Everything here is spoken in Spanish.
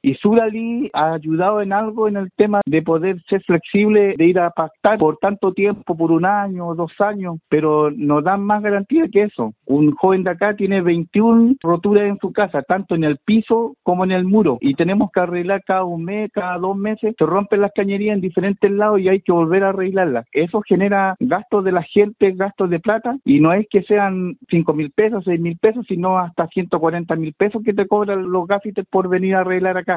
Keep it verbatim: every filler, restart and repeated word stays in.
Y Suralí ha ayudado en algo en el tema de poder ser flexible, de ir a pactar por tanto tiempo, por un año o dos años, pero no dan más garantía que eso. Un joven de acá tiene veintiuna roturas en su casa, tanto en el piso como en el muro, y tenemos que arreglar cada un mes, cada dos meses, se rompen las cañerías en diferentes lados y hay que volver a arreglarlas. Eso genera gastos de la gente, gastos de plata, y no es que sean cinco mil pesos, seis mil pesos, sino hasta ciento cuarenta mil pesos que te cobran los gafites por venir a arreglar acá.